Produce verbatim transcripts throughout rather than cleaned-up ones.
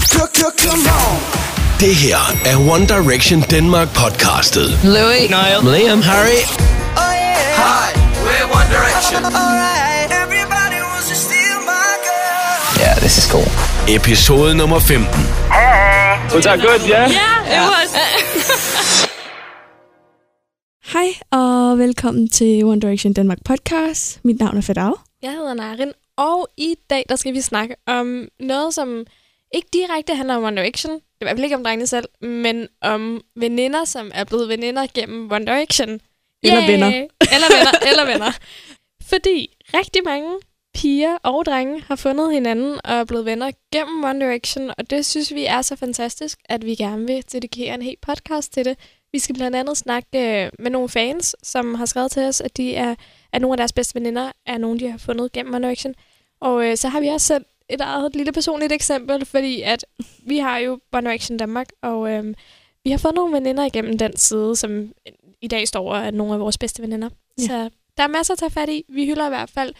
Come on. Det her er One Direction Denmark podcastet. Louis, Niall, Liam, Harry. Oh yeah. Hi, we're One Direction. Alright. Everybody wants to steal my girl. Yeah, this is cool. Episode nummer femten. Hey. Was that good, yeah? Yeah, it was. Hej og velkommen til One Direction Denmark podcast. Mit navn er Fedau. Jeg hedder Narin, og i dag der skal vi snakke om noget, som ikke direkte handler om One Direction. Det er i hvert fald ikke om drengene selv, men om veninder, som er blevet veninder gennem One Direction. Eller Yay! venner. Eller venner, eller venner. Fordi rigtig mange piger og drenge har fundet hinanden og er blevet venner gennem One Direction, og det synes vi er så fantastisk, at vi gerne vil dedikere en hel podcast til det. Vi skal blandt andet snakke med nogle fans, som har skrevet til os, at de er, at nogle af deres bedste veninder er nogen, de har fundet gennem One Direction. Og øh, så har vi også selv et eget lille personligt eksempel, fordi at vi har jo One Direction Danmark, og øh, vi har fået nogle veninder igennem den side, som i dag står af nogle af vores bedste veninder. Ja. Så der er masser at tage fat i. Vi hylder i hvert fald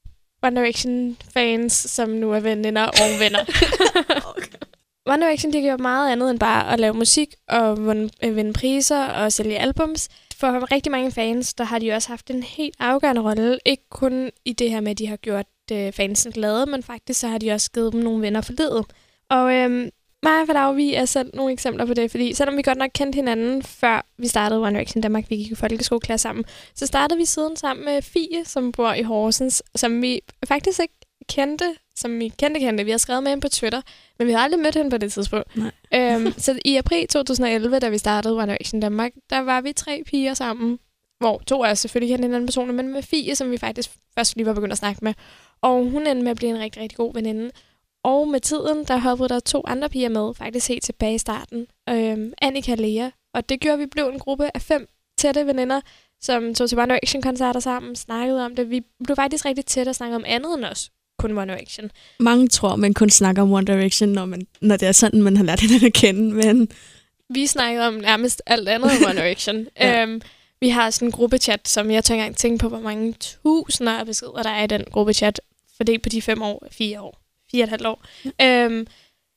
One Direction fans, som nu er veninder og venner. Okay. One Direction, de gør meget andet end bare at lave musik og vinde priser og sælge albums. For rigtig mange fans, der har de også haft en helt afgørende rolle. Ikke kun i det her med, at de har gjort øh, fansen glade, men faktisk så har de også givet dem nogle venner for livet. Og øhm, mig og Fadau, vi er selv nogle eksempler på det, fordi selvom vi godt nok kendte hinanden, før vi startede One Direction Danmark, vi gik i folkeskoleklasse sammen, så startede vi siden sammen med Fie, som bor i Horsens, som vi faktisk ikke kendte, som vi kendte kendte. Vi har skrevet med hende på Twitter, men vi har aldrig mødt hende på det tidspunkt. øhm, så i april to tusind og elleve, da vi startede One Direction Danmark, der var vi tre piger sammen, hvor to af os selvfølgelig kendte hinanden personer, men med Fie, som vi faktisk først lige var begyndt at snakke med. Og hun endte med at blive en rigtig, rigtig god veninde. Og med tiden, der hoppede der to andre piger med, faktisk helt tilbage i starten. Øhm, Annika og Lea. Og det gjorde, vi blev en gruppe af fem tætte veninder, som tog til One Direction-koncerter sammen, snakkede om det. Vi blev faktisk rigtig tætte og snakkede om andet end os. Kun One Direction. Mange tror, man kun snakker om One Direction, når, man, når det er sådan, man har lært hinanden at kende. Men vi snakkede om nærmest alt andet end One Direction. ja. øhm, vi har sådan en gruppechat, som jeg tør engang tænke på, hvor mange tusinder af beskeder, der er i den gruppechat, fordelt på de fem år, fire år, fire og et halvt år. Ja. Øhm,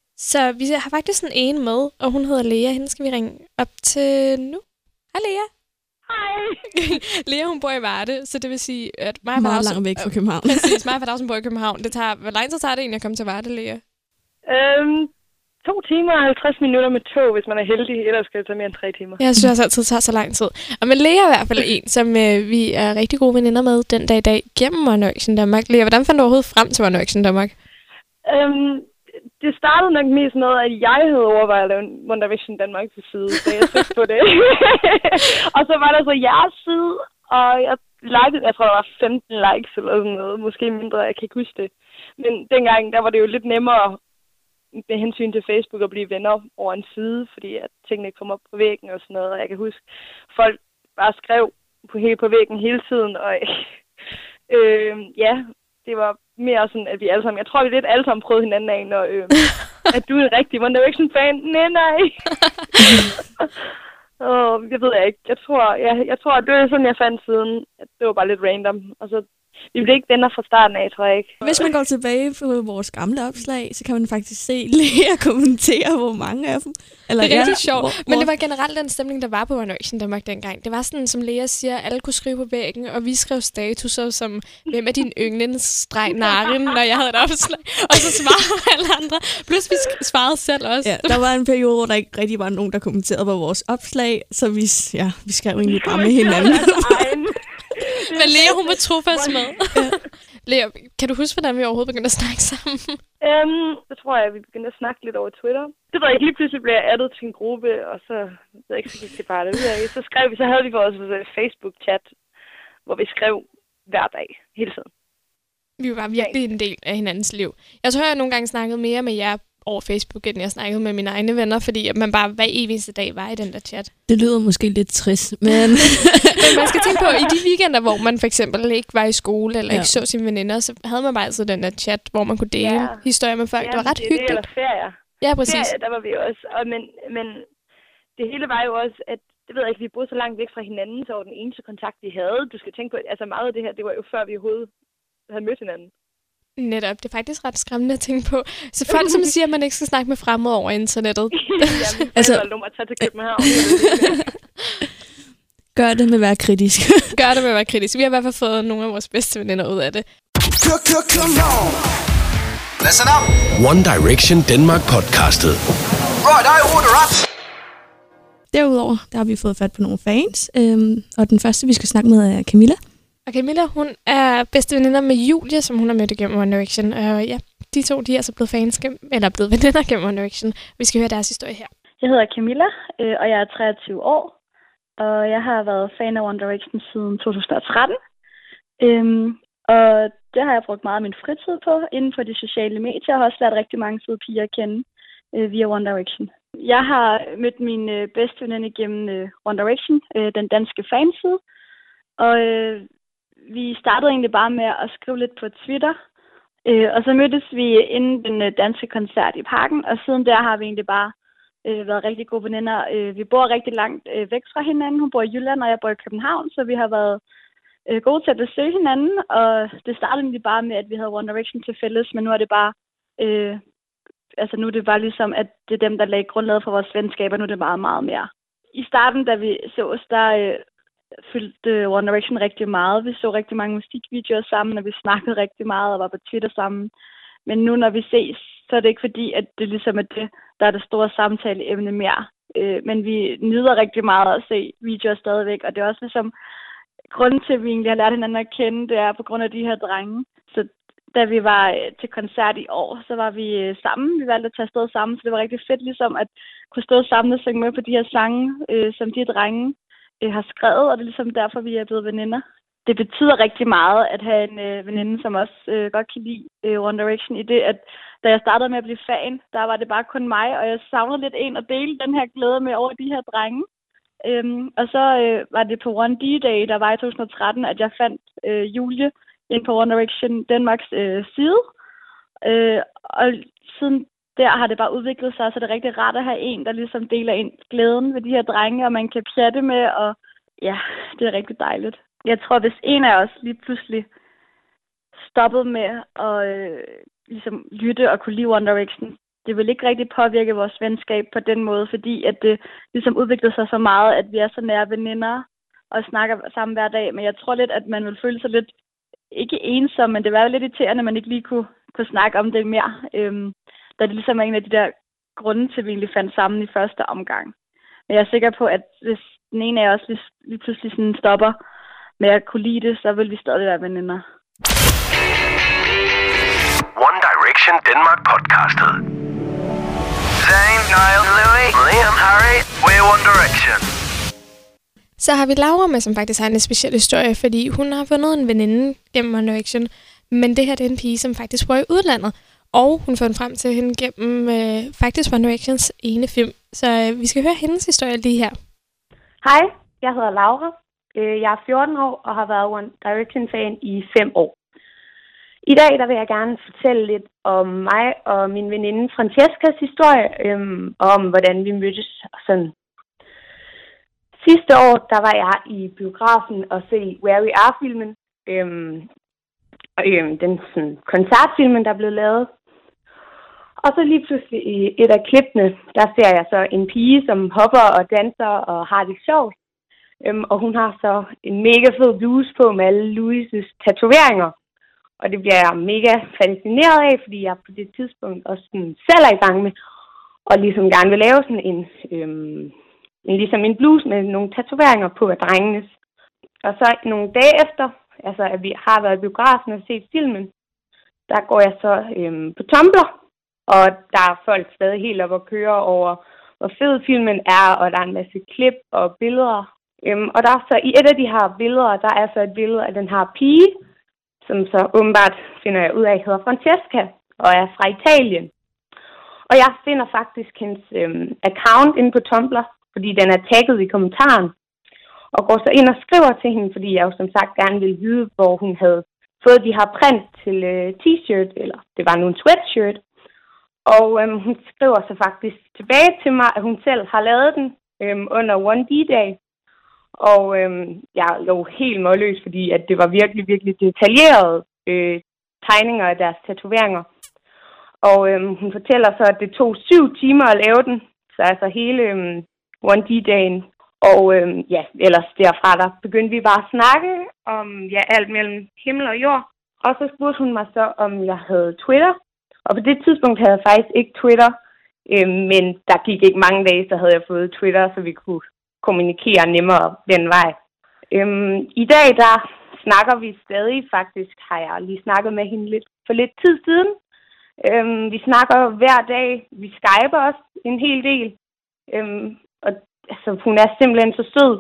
så vi har faktisk en ene med, og hun hedder Lea. Hende skal vi ringe op til nu. Hej Lea. Hej. Lea, hun bor i Varde, så det vil sige, at mig og meget Fadau, langt væk fra København. Præcis, mig og Fadau, som bor i København. Det tager, hvor lang tid tager det egentlig at komme til Varde, Lea? Øhm, to timer og halvtreds minutter med tog, hvis man er heldig. Ellers skal det tage mere end tre timer. Jeg synes også altid, det tager så lang tid. Og men Lea er i hvert fald en, som øh, vi er rigtig gode veninder med den dag i dag gennem One Direction Danmark. Lea, hvordan fandt du overhovedet frem til One Direction Danmark? Øhm, det startede nok mest med, at jeg havde overvejet at lave en One Direction Danmark til side, så jeg søgte på det. Og så var der så jeres side, og jeg likede, jeg tror, der var femten likes eller sådan noget, måske mindre, jeg kan ikke huske det. Men dengang, der var det jo lidt nemmere med hensyn til Facebook at blive venner over en side, fordi at tingene kom op på væggen og sådan noget, og jeg kan huske, folk bare skrev på, helt på væggen hele tiden, og øh, ja, det var mere sådan, at vi alle sammen, jeg tror, vi lidt alle sammen prøvede hinanden af, når øh, at du er en rigtig One Direction-fan. Nej, nej. oh, jeg ved jeg ikke. Jeg tror, jeg, jeg tror, at det var sådan, jeg fandt siden. Det var bare lidt random. Og så, vi blev ikke venner fra starten af, tror jeg ikke. Hvis man går tilbage på vores gamle opslag, så kan man faktisk se Lea kommentere, hvor mange af dem. Eller, det er rigtig ja, sjovt. hvor, Men det var generelt den stemning, der var på One Direction Danmark dengang. Det var sådan, som Lea siger, alle kunne skrive på væggen, og vi skrev statuser som, hvem er din yndlingsstreg Narin, når jeg havde et opslag. Og så svarede alle andre. Plus vi svarede selv også. Ja, der var en periode, hvor der ikke rigtig var nogen, der kommenterede på vores opslag, så vi, ja, vi skrev egentlig bare med hinanden. Men Lea, hun var trofast med. Lea, kan du huske, hvordan vi overhovedet begyndte at snakke sammen? Um, det tror jeg, at vi begyndte at snakke lidt over Twitter. Det var ikke lige pludselig blev jeg addet til en gruppe, og så ved jeg ikke, så gik det bare det. Så skrev vi, så havde vi vores Facebook-chat, hvor vi skrev hver dag, hele tiden. Vi var virkelig en del af hinandens liv. Jeg tror, jeg nogle gange snakkede mere med jer over Facebook, end jeg snakkede med mine egne venner, fordi man bare hver eneste dag var i den der chat. Det lyder måske lidt trist, men... men man skal tænke på, i de weekender, hvor man for eksempel ikke var i skole, eller ja. ikke så sine veninder, så havde man bare altid den der chat, hvor man kunne dele ja. historier med folk. Ja, det var ret det, hyggeligt. Det, eller ferier. Ja, præcis. Ferie, der var vi også. Og men, men det hele var jo også, at det ved jeg ikke, vi boede så langt væk fra hinanden, så var den eneste kontakt, vi havde. Du skal tænke på, altså meget af det her, det var jo før vi overhovedet havde mødt hinanden. Netop. Det er faktisk ret skræmmende at tænke på. Så folk, som siger, at man ikke skal snakke med fremmede over internettet. Ja, altså, nummer at tage til København. Gør det med at være kritisk. Gør det med at være kritisk. Vi har i hvert fald fået nogle af vores bedste veninder ud af det. Listen up. One Direction Denmark podcastet. Right, I order up. Derudover der har vi fået fat på nogle fans, øhm, og den første, vi skal snakke med, er Camilla. Og Camilla, hun er bedste veninder med Julie, som hun har mødt igennem One Direction. Og ja, de to, de er altså blevet fans, eller blevet veninder gennem One Direction. Vi skal høre deres historie her. Jeg hedder Camilla, øh, og jeg er treogtyve år. Og jeg har været fan af One Direction siden to tusind og tretten. Øhm, og det har jeg brugt meget af min fritid på inden for de sociale medier. Jeg har også lært rigtig mange søde piger at kende øh, via One Direction. Jeg har mødt min øh, bedste veninde gennem øh, One Direction, øh, den danske fanside. Og øh, vi startede egentlig bare med at skrive lidt på Twitter. Øh, og så mødtes vi inden den øh, danske koncert i Parken. Og siden der har vi egentlig bare øh, været rigtig gode veninder. Øh, vi bor rigtig langt øh, væk fra hinanden. Hun bor i Jylland, og jeg bor i København. Så vi har været øh, gode til at besøge hinanden. Og det startede egentlig bare med, at vi havde One Direction til fælles. Men nu er det bare... Øh, altså nu er det bare ligesom, at det er dem, der lagde grundlaget for vores venskaber. Nu er det meget, meget mere. I starten, da vi sås, der... Øh, fyldte One Direction rigtig meget. Vi så rigtig mange musikvideoer sammen, og vi snakkede rigtig meget og var på Twitter sammen. Men nu, når vi ses, så er det ikke fordi, at det ligesom er det, der er det store samtaleemne mere. Øh, men vi nyder rigtig meget at se videoer stadigvæk, og det er også ligesom grunden til, at vi egentlig har lært hinanden at kende, det er på grund af de her drenge. Så da vi var til koncert i år, så var vi sammen. Vi valgte at tage afsted sammen, så det var rigtig fedt ligesom at kunne stå sammen og synge med på de her sange, øh, som de drenge har skrevet, og det er ligesom derfor, vi er blevet veninder. Det betyder rigtig meget at have en øh, veninde, som også øh, godt kan lide øh, One Direction, i det, at da jeg startede med at blive fan, der var det bare kun mig, og jeg savnede lidt en at dele den her glæde med over de her drenge. Øhm, og så øh, var det på One D-Day, der var i to tusind og tretten, at jeg fandt øh, Julie ind på One Direction Danmarks øh, side. Øh, og siden der har det bare udviklet sig, så det er rigtig rart at have en, der ligesom deler ind glæden ved de her drenge, og man kan pjatte med, og ja, det er rigtig dejligt. Jeg tror, hvis en af os lige pludselig stoppede med at øh, ligesom lytte og kunne lide One Direction, det vil ikke rigtig påvirke vores venskab på den måde, fordi at det ligesom udviklede sig så meget, at vi er så nære veninder og snakker sammen hver dag. Men jeg tror lidt, at man vil føle sig lidt, ikke ensom, men det var jo lidt irriterende, at man ikke lige kunne, kunne snakke om det mere. Øhm, da det ligesom er en af de der grunde til, at vi egentlig fandt sammen i første omgang. Men jeg er sikker på, at hvis den ene af os lige, lige pludselig sådan stopper med at kunne lide det, så vil vi stadig være veninder. One Direction Denmark podcastet. Zayn, Niall, Louis, Liam, Harry, we're One Direction. Så har vi Laura med, som faktisk har en speciel historie, fordi hun har fundet en veninde gennem One Direction. Men det her det er en pige, som faktisk bor i udlandet. Og hun fandt frem til hende gennem øh, faktisk One Directions ene film. Så øh, vi skal høre hendes historie lige her. Hej, jeg hedder Laura. Jeg er fjorten år og har været One Direction-fan i fem år. I dag der vil jeg gerne fortælle lidt om mig og min veninde Francescas historie, øhm, og om hvordan vi mødtes. Sådan. Sidste år der var jeg i biografen og se Where We Are-filmen. Øhm, og, øhm, den sådan, koncertfilmen, der blev lavet. Og så lige pludselig i et af klippene, der ser jeg så en pige, som hopper og danser og har det sjovt. Øhm, og hun har så en mega fed bluse på med alle Louis' tatoveringer. Og det bliver jeg mega fascineret af, fordi jeg på det tidspunkt også sådan selv er i gang med. Og ligesom gerne vil lave sådan en, øhm, en, ligesom en bluse med nogle tatoveringer på af drengenes. Og så nogle dage efter, altså at vi har været i biografen og set filmen, der går jeg så øhm, på Tumblr. Og der er folk stadig helt op og kører over, hvor fed filmen er, og der er en masse klip og billeder. Øhm, og der er så i et af de her billeder, der er så et billede af den her pige, som så åbenbart finder jeg ud af, hedder Francesca, og er fra Italien. Og jeg finder faktisk hendes øhm, account inde på Tumblr, fordi den er tagget i kommentaren, og går så ind og skriver til hende, fordi jeg jo som sagt gerne ville vide, hvor hun havde fået de her print til øh, t-shirt, eller det var nu en sweatshirt. Og øhm, hun skriver så faktisk tilbage til mig, at hun selv har lavet den øhm, under One D-Day. Og øhm, jeg lå helt målløs, fordi at det var virkelig, virkelig detaljeret øh, tegninger af deres tatoveringer. Og øhm, hun fortæller så, at det tog syv timer at lave den, så altså hele øhm, one D-dagen. Og øhm, ja, ellers derfra der begyndte vi bare at snakke om ja, alt mellem himmel og jord. Og så spurgte hun mig så, om jeg havde Twitter. Og på det tidspunkt havde jeg faktisk ikke Twitter, øhm, men der gik ikke mange dage, så havde jeg fået Twitter, så vi kunne kommunikere nemmere den vej. Øhm, I dag der snakker vi stadig, faktisk har jeg lige snakket med hende lidt for lidt tid siden. Øhm, vi snakker hver dag, vi skyper også en hel del, øhm, og altså, hun er simpelthen så sød.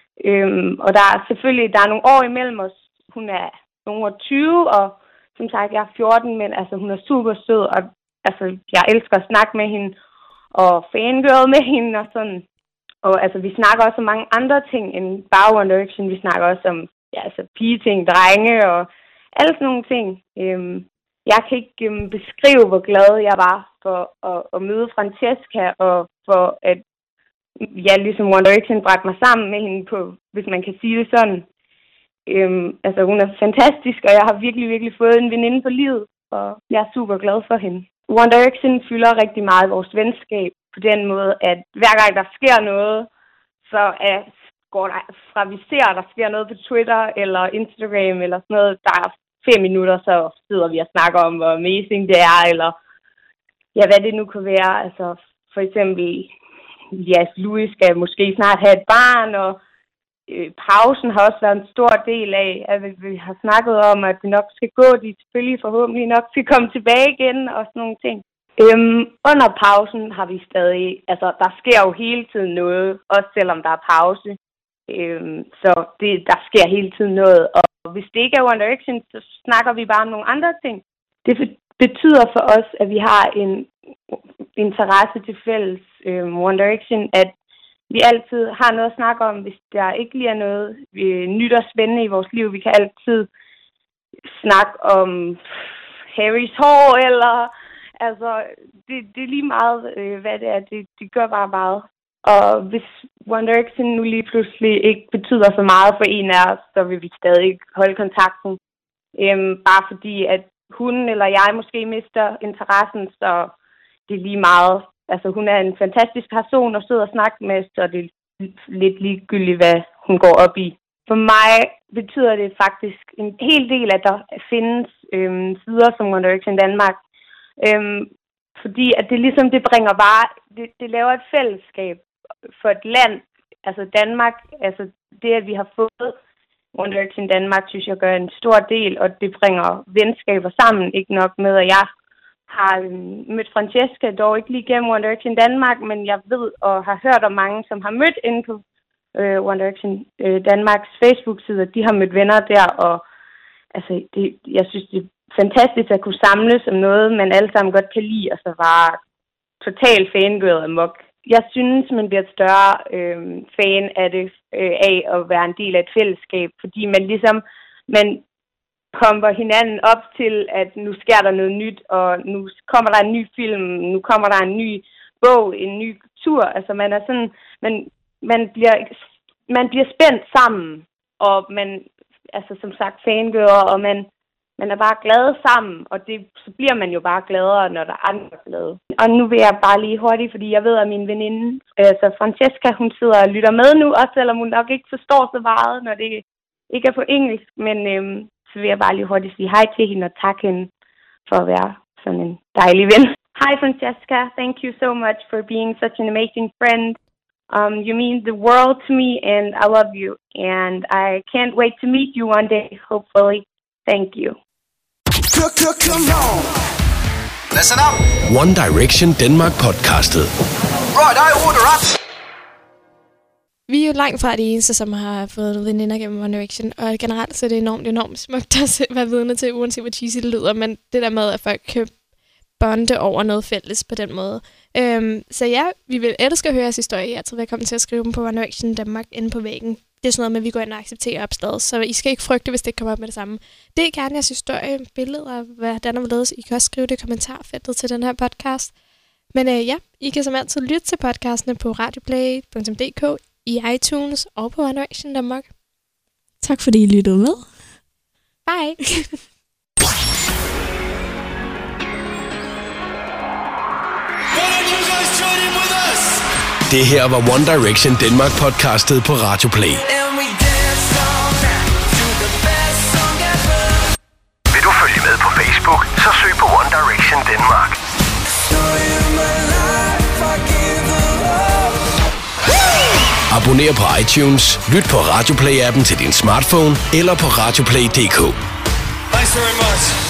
Øhm, og der er selvfølgelig der er nogle år imellem os. Hun er nogle tyve, og som sagt, jeg er fjorten, men altså, hun er super sød, og altså, jeg elsker at snakke med hende, og fangirl med hende, og sådan. Og altså, vi snakker også om mange andre ting end bare One Direction. Vi snakker også om ja, altså, pigeting, drenge, og alle sådan nogle ting. Øhm, jeg kan ikke øhm, beskrive, hvor glad jeg var for at, at møde Francesca, og for at ja, ligesom One Direction bragte mig sammen med hende på, hvis man kan sige det sådan. Øhm, altså, hun er fantastisk, og jeg har virkelig, virkelig fået en veninde for livet, og jeg er super glad for hende. One Direction fylder rigtig meget i vores venskab på den måde, at hver gang der sker noget, så er, går der, fra vi ser, at der sker noget på Twitter eller Instagram eller sådan noget, der er fem minutter, så sidder vi og snakker om, hvor amazing det er, eller ja, hvad det nu kan være. Altså, for eksempel, ja, Louis skal måske snart have et barn, og øh, pausen har også været en stor del af, at vi, vi har snakket om, at det nok skal gå, de selvfølgelig forhåbentlig nok skal komme tilbage igen, og sådan nogle ting. Øhm, under pausen har vi stadig, altså der sker jo hele tiden noget, også selvom der er pause. Øhm, så det, der sker hele tiden noget, og hvis det ikke er One Direction, så snakker vi bare om nogle andre ting. Det betyder for os, at vi har en interesse til fælles øhm, One Direction, at vi altid har noget at snakke om, hvis der ikke lige er noget øh, nyt og spændende i vores liv. Vi kan altid snakke om Harrys hår, eller altså, det, det er lige meget, øh, hvad det er. Det, det gør bare meget. Og hvis One Direction nu lige pludselig ikke betyder så meget for en af os, så vil vi stadig holde kontakten. Øhm, bare fordi, at hun eller jeg måske mister interessen, så det er lige meget. Altså, hun er en fantastisk person at sidde og snakke med, så det er lidt ligegyldigt, hvad hun går op i. For mig betyder det faktisk en hel del, at der findes øhm, sider som One Direction Danmark. Øhm, fordi at det ligesom, det bringer bare, det, det laver et fællesskab for et land, altså Danmark, altså det, at vi har fået One Direction Danmark, synes jeg gør en stor del, og det bringer venskaber sammen, ikke nok med, at jeg har mødt Francesca, dog ikke lige gennem One Direction Danmark, men jeg ved og har hørt om mange, som har mødt inde på øh, One Direction øh, Danmarks Facebook-side, de har mødt venner der, og altså, det, jeg synes, det er fantastisk at kunne samles om noget, man alle sammen godt kan lide, og så var totalt fangirl amok. Jeg synes, man bliver et større øh, fan af det, øh, af at være en del af et fællesskab, fordi man ligesom, man kommer hinanden op til, at nu sker der noget nyt, og nu kommer der en ny film, nu kommer der en ny bog, en ny tur. Altså man er sådan, man, man bliver, man bliver spændt sammen, og man, altså som sagt fangirl, og man, man er bare glad sammen, og det, så bliver man jo bare gladere, når der er andre glade. Og nu vil jeg bare lige hurtigt, fordi jeg ved, at min veninde, altså Francesca, hun sidder og lytter med nu, også selvom hun nok ikke forstår så meget, når det ikke er på engelsk, men øhm, så vil jeg bare lige hurtigt sige hej til hende og takke hende for at være sådan en dejlig ven. Hi Francesca, thank you so much for being such an amazing friend. Um, you mean the world to me, and I love you, and I can't wait to meet you one day, hopefully. Thank you. Come on. Listen up. One Direction Denmark podcastet. Right, I order up. Vi er jo langt fra de eneste, som har fået veninder gennem One Direction, og generelt så er det enormt, enormt smukt at være vidne til, uanset hvor cheesy det lyder, men det der med, at folk kan bonde over noget fælles på den måde. Øhm, så ja, vi vil elske at høre jeres historie. Jeg tror, vi er kommet til at skrive dem på One Direction Danmark inde på væggen. Det er sådan noget med, at vi går ind og accepterer opslaget, så I skal ikke frygte, hvis det ikke kommer op med det samme. Det er gerne jeres historie, billeder, hvordan der vil ledes. I kan også skrive det i kommentarfeltet til den her podcast. Men øh, ja, I kan som altid lytte til podcastene på radioplay punktum d k, i iTunes og på One Direction Danmark. Tak fordi I lyttede med. Bye! Det her var One Direction Denmark podcastet på Radio Play. Vil du følge med på Facebook, så søg på One Direction Denmark. Abonner på iTunes, lyt på Radio Play-appen til din smartphone eller på radioplay punktum d k. Thanks very much.